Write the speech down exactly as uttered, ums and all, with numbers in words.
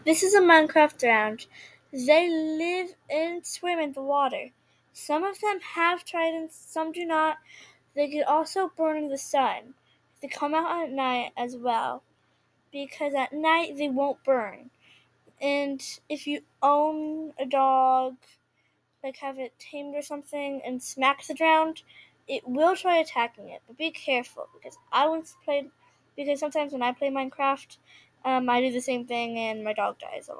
This is a Minecraft round. They live and swim in the water. Some of them have tridents, some do not. They could also burn in the sun. They come out at night as well, because at night they won't burn. And if you own a dog, like have it tamed or something, and smacks the ground, it will try attacking it. But be careful, because I once played, because sometimes when I play Minecraft, um, I do the same thing and my dog dies a lot.